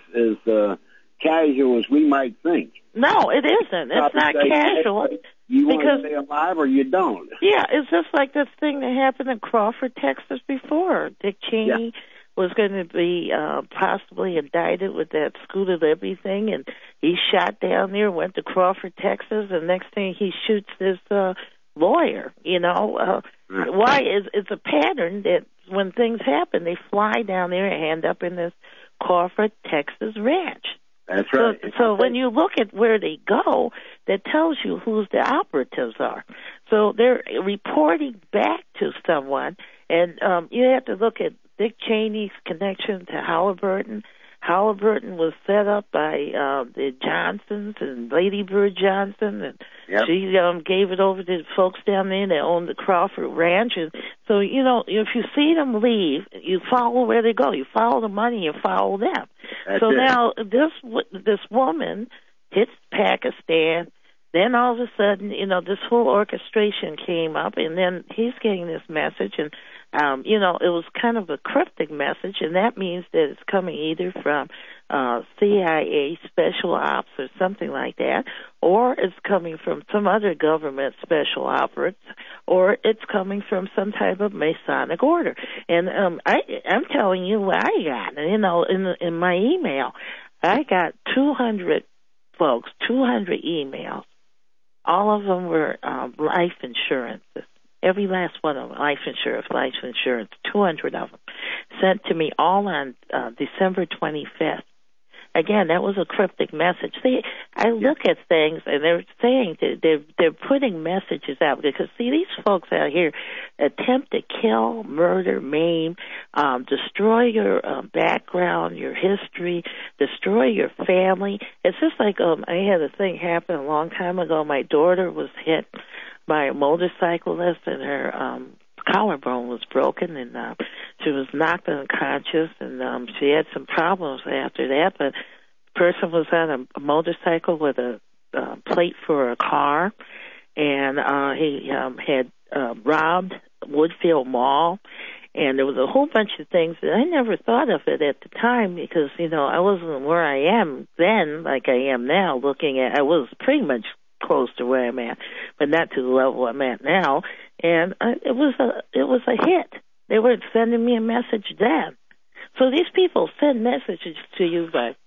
casual as we might think. No, it isn't. It's not casual. You want to stay alive or you don't. Yeah, it's just like this thing that happened in Crawford, Texas before. Dick Cheney was going to be possibly indicted with that Scooter Libby thing, and he shot down there, went to Crawford, Texas, and next thing he shoots this lawyer. Why? It's a pattern that when things happen, they fly down there and end up in this Crawford, Texas ranch. That's right. So when you look at where they go, that tells you who the operatives are. So they're reporting back to someone, and you have to look at Dick Cheney's connection to Halliburton. Halliburton was set up by the Johnsons and Lady Bird Johnson, and she gave it over to the folks down there that owned the Crawford Ranch. And so, if you see them leave, you follow where they go. You follow the money, you follow them. Now this woman hits Pakistan. Then all of a sudden, this whole orchestration came up, and then he's getting this message, and it was kind of a cryptic message, and that means that it's coming either from CIA special ops or something like that, or it's coming from some other government special operatives, or it's coming from some type of Masonic order. And I'm telling you what I got. You know, in my email, I got 200 folks, 200 emails. All of them were life insurances. Every last one of them, life insurance, 200 of them, sent to me all on December 25th. Again, that was a cryptic message. See, I look at things, and they're saying that they're putting messages out, because, see, these folks out here attempt to kill, murder, maim, destroy your background, your history, destroy your family. It's just like I had a thing happen a long time ago. My daughter was hit by a motorcyclist, and her collarbone was broken, and she was knocked unconscious, and she had some problems after that. But the person was on a motorcycle with a plate for a car, and he had robbed Woodfield Mall. And there was a whole bunch of things that I never thought of it at the time, because, you know, I wasn't where I am then like I am now. I was pretty much close to where I'm at, but not to the level I'm at now. And it was a hit. They were sending me a message then. So these people send messages to you by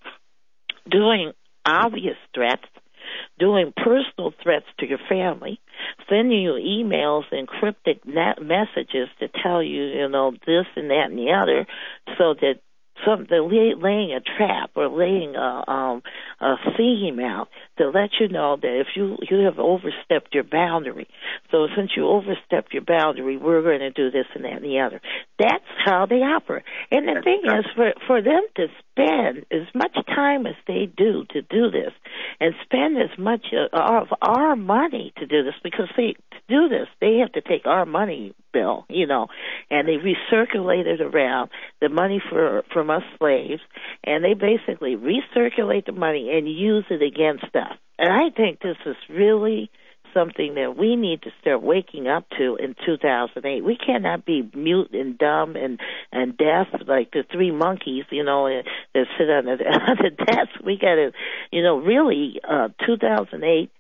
doing obvious threats, doing personal threats to your family, sending you emails and cryptic messages to tell you, you know, this and that and the other, so that they're laying a trap or laying a scheme out to let you know that if you have overstepped your boundary. So since you overstepped your boundary, we're going to do this and that and the other. That's how they operate. And the thing is, for them to spend as much time as they do to do this, and spend as much of our money to do this, because to do this, they have to take our money, Bill, you know, and they recirculate it around, the money from us slaves, and they basically recirculate the money and use it against us. And I think this is really something that we need to start waking up to in 2008. We cannot be mute and dumb and deaf like the three monkeys, you know, that sit on the desk. We got to, you know, really, 2008,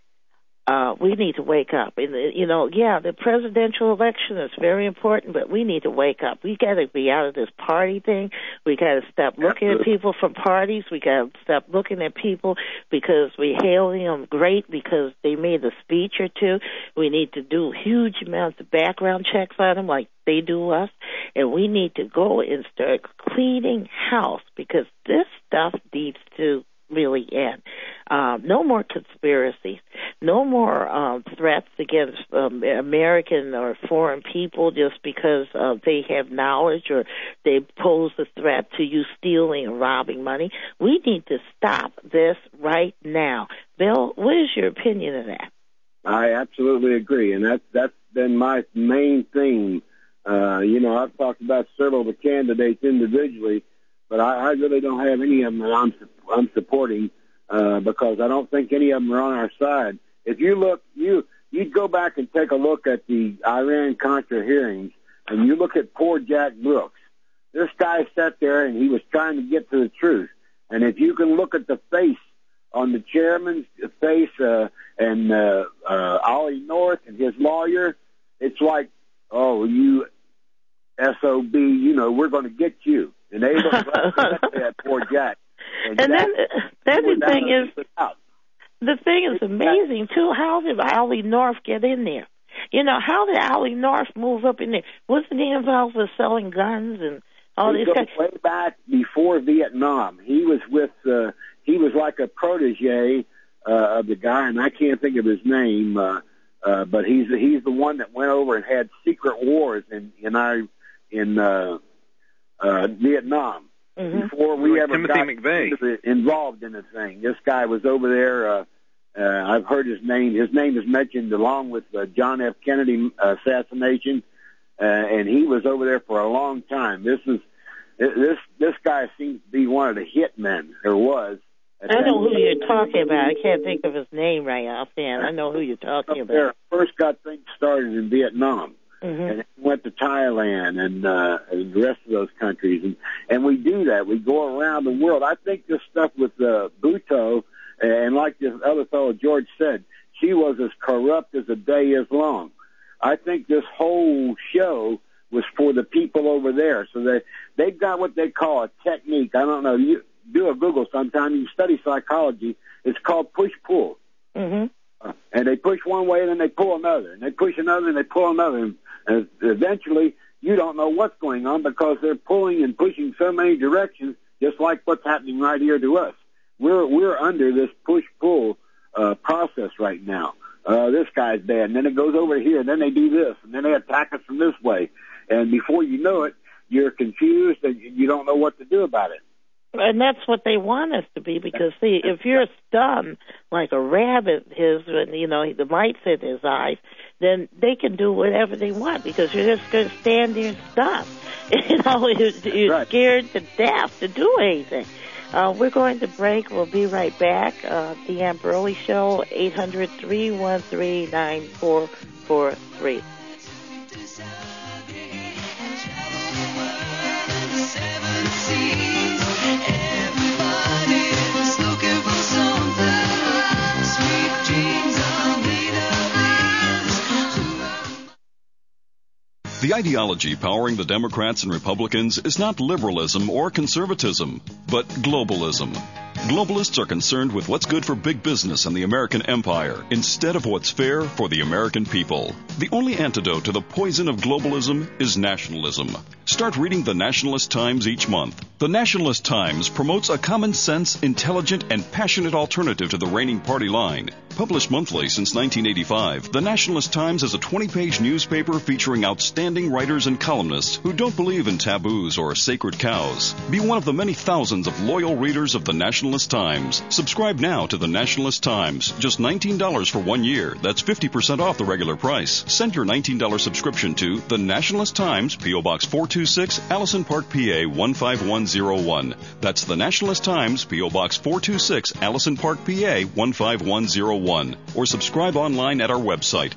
we need to wake up. And, you know, yeah, the presidential election is very important, but we need to wake up. We got to be out of this party thing. We got to stop looking at people from parties. We got to stop looking at people because we hailing them great because they made a speech or two. We need to do huge amounts of background checks on them like they do us. And we need to go and start cleaning house, because this stuff needs to really end. No more conspiracies. No more threats against American or foreign people just because they have knowledge or they pose a threat to you stealing and robbing money. We need to stop this right now. Bill, what is your opinion of that? I absolutely agree, and that's been my main thing. You know, I've talked about several of the candidates individually, but I really don't have any of them that I'm supporting because I don't think any of them are on our side. If you look, you'd go back and take a look at the Iran-Contra hearings, and you look at poor Jack Brooks. This guy sat there, and he was trying to get to the truth. And if you can look at the face on the chairman's face and Ollie North and his lawyer, it's like, oh, you SOB, you know, we're going to get you. And they look right at that poor Jack. And then the thing is amazing, too. How did Ollie North get in there? You know, how did Ollie North move up in there? Wasn't he involved with selling guns and all these guys? Way back before Vietnam. He was with, he was like a protege of the guy, and I can't think of his name, but he's the one that went over and had secret wars in Vietnam. Mm-hmm. Before we ever Timothy got McVeigh. involved in the thing. This guy was over there. I've heard his name. His name is mentioned along with John F. Kennedy assassination, and he was over there for a long time. This guy seems to be one of the hitmen, or was. I know who you're talking about. I can't think of his name right offhand. I know who you're talking about. There, first got things started in Vietnam. and went to Thailand and the rest of those countries. And we do that. We go around the world. I think this stuff with Bhutto, and like this other fellow George said, she was as corrupt as a day is long. I think this whole show was for the people over there. So they've got what they call a technique. I don't know. You do a Google sometime. You study psychology. It's called push-pull. Mm-hmm. And they push one way and then they pull another. And they push another and they pull another. And eventually you don't know what's going on because they're pulling and pushing so many directions, just like what's happening right here to us. We're under this push-pull process right now. This guy's bad, and then it goes over here, and then they do this, and then they attack us from this way. And before you know it, you're confused and you don't know what to do about it. And that's what they want us to be, because, see, if you're stunned like a rabbit is when, the mites in his eyes, then they can do whatever they want because you're just going to stand there and stop. You're scared to death to do anything. We're going to break. We'll be right back. Deanne Burley Show, 800-313-9443. The ideology powering the Democrats and Republicans is not liberalism or conservatism, but globalism. Globalists are concerned with what's good for big business and the American empire instead of what's fair for the American people. The only antidote to the poison of globalism is nationalism. Start reading the Nationalist Times each month. The Nationalist Times promotes a common sense, intelligent, and passionate alternative to the reigning party line. Published monthly since 1985, the Nationalist Times is a 20-page newspaper featuring outstanding writers and columnists who don't believe in taboos or sacred cows. Be one of the many thousands of loyal readers of the Nationalist Times. Subscribe now to the Nationalist Times. Just $19 for 1 year. That's 50% off the regular price. Send your $19 subscription to the Nationalist Times, P.O. Box 426, Allison Park, PA 15101. That's the Nationalist Times, P.O. Box 426, Allison Park, PA 15101. Or subscribe online at our website,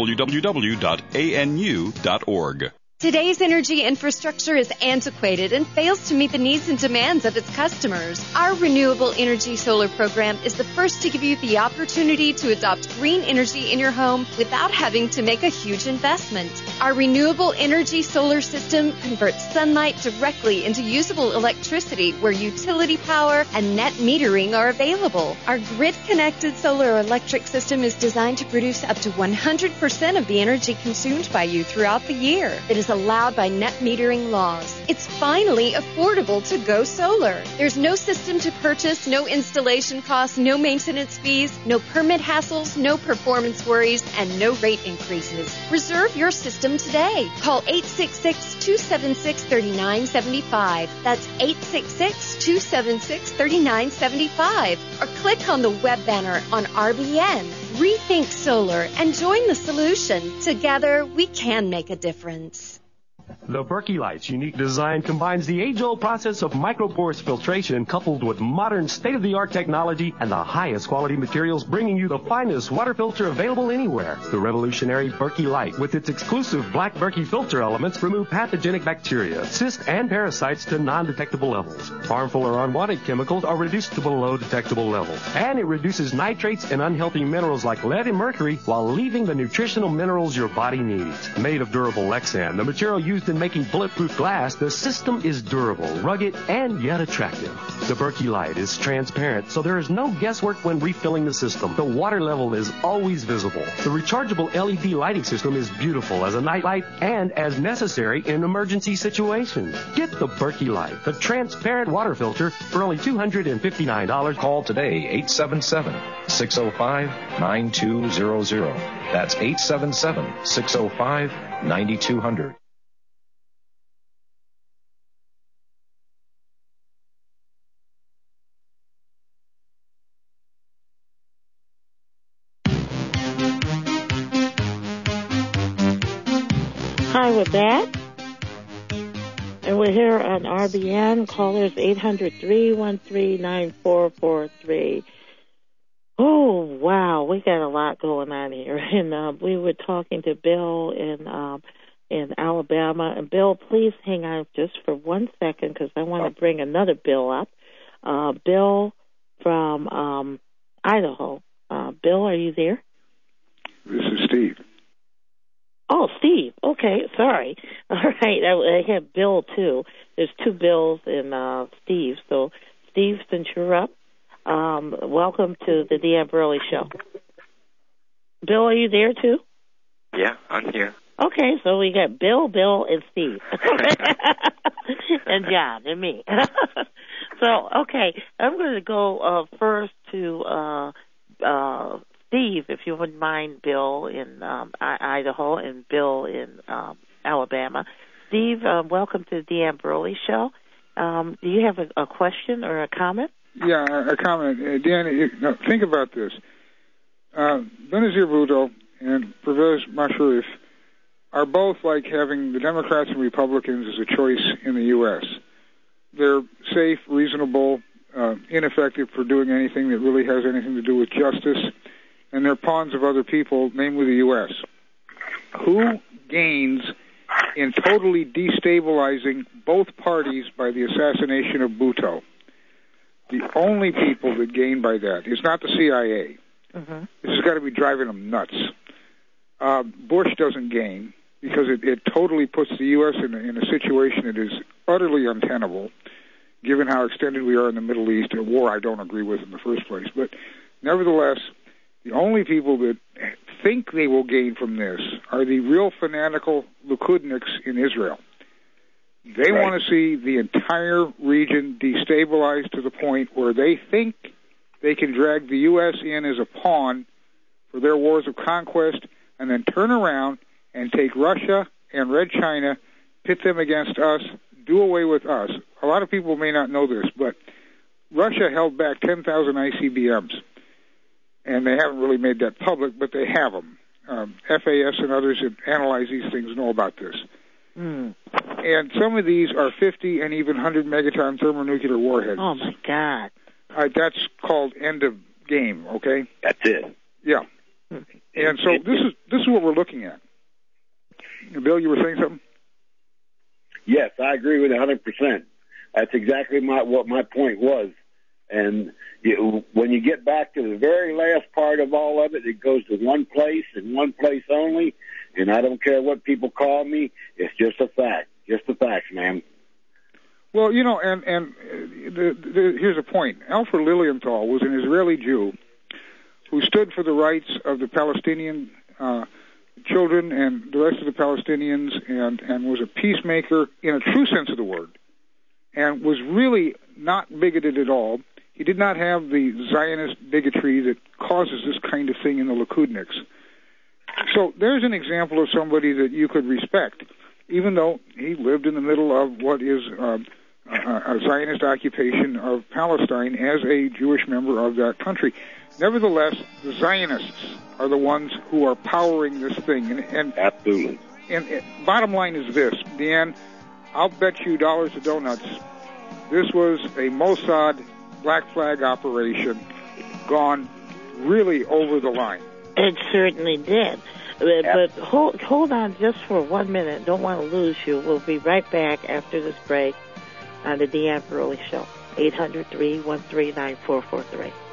www.anu.org. Today's energy infrastructure is antiquated and fails to meet the needs and demands of its customers. Our Renewable Energy Solar program is the first to give you the opportunity to adopt green energy in your home without having to make a huge investment. Our Renewable Energy Solar system converts sunlight directly into usable electricity where utility power and net metering are available. Our grid-connected solar electric system is designed to produce up to 100% of the energy consumed by you throughout the year. It is allowed by net metering laws. It's finally affordable to go solar. There's no system to purchase, no installation costs, no maintenance fees, no permit hassles, no performance worries, and no rate increases. Reserve your system today. Call 866-276-3975. That's 866-276-3975. Or click on the web banner on RBN. Rethink Solar and join the solution. Together, we can make a difference. The Berkey Light's unique design combines the age-old process of microporous filtration coupled with modern state-of-the-art technology and the highest quality materials, bringing you the finest water filter available anywhere. The revolutionary Berkey Light, with its exclusive black Berkey filter elements, remove pathogenic bacteria, cysts, and parasites to non-detectable levels. Harmful or unwanted chemicals are reduced to below detectable levels. And it reduces nitrates and unhealthy minerals like lead and mercury while leaving the nutritional minerals your body needs. Made of durable Lexan, the material used in making bulletproof glass, the system is durable, rugged, and yet attractive. The Berkey Light is transparent, so there is no guesswork when refilling the system. The water level is always visible. The rechargeable LED lighting system is beautiful as a night light and as necessary in emergency situations. Get the Berkey Light, the transparent water filter, for only $259. Call today, 877-605-9200. That's 877-605-9200. Hi, we're back. And we're here on RBN. Callers 800-313-9443. Oh, wow. We got a lot going on here. And we were talking to Bill and in Alabama. And, Bill, please hang on just for 1 second because I want to bring another Bill up. Bill from Idaho. Bill, are you there? This is Steve. Oh, Steve. Okay, sorry. All right, I have Bill, too. There's two Bills and Steve. So, Steve, since you're up, welcome to the Deanne Burley Show. Bill, are you there, too? Yeah, I'm here. Okay, so we got Bill, and Steve. And John, and me. So, okay, I'm going to go first to Steve, if you wouldn't mind, Bill in Idaho and Bill in Alabama. Steve, welcome to the Deanne Burley Show. Do you have a question or a comment? Yeah, a comment. Deanne, think about this. Benazir Bhutto and Pervez Musharraf are both like having the Democrats and Republicans as a choice in the U.S. They're safe, reasonable, ineffective for doing anything that really has anything to do with justice, and they're pawns of other people, namely the U.S. Who gains in totally destabilizing both parties by the assassination of Bhutto? The only people that gain by that is not the CIA. Mm-hmm. This has got to be driving them nuts. Bush doesn't gain because it totally puts the U.S. in a situation that is utterly untenable, given how extended we are in the Middle East, a war I don't agree with in the first place. But nevertheless, the only people that think they will gain from this are the real fanatical Likudniks in Israel. They want to see the entire region destabilized to the point where they think they can drag the U.S. in as a pawn for their wars of conquest and then turn around and take Russia and Red China, pit them against us, do away with us. A lot of people may not know this, but Russia held back 10,000 ICBMs, and they haven't really made that public, but they have them. FAS and others that analyze these things know about this. And some of these are 50 and even 100 megaton thermonuclear warheads. Oh, my God. That's called end of game, okay? That's it. Yeah. And so this is what we're looking at. Bill, you were saying something? Yes, I agree with 100%. That's exactly what my point was. And when you get back to the very last part of all of it, it goes to one place and one place only. And I don't care what people call me. It's just a fact. Just the facts, man. Well, here's a point. Alfred Lilienthal was an Israeli Jew who stood for the rights of the Palestinian children and the rest of the Palestinians and was a peacemaker in a true sense of the word and was really not bigoted at all. He did not have the Zionist bigotry that causes this kind of thing in the Likudniks. So there's an example of somebody that you could respect, even though he lived in the middle of what is a Zionist occupation of Palestine as a Jewish member of that country. Nevertheless, the Zionists are the ones who are powering this thing. And absolutely. And bottom line is this, Deanne, I'll bet you dollars to donuts, this was a Mossad black flag operation gone really over the line. It certainly did. But hold on just for 1 minute. Don't want to lose you. We'll be right back after this break on the Deanne Burley Show. 800-313-9443.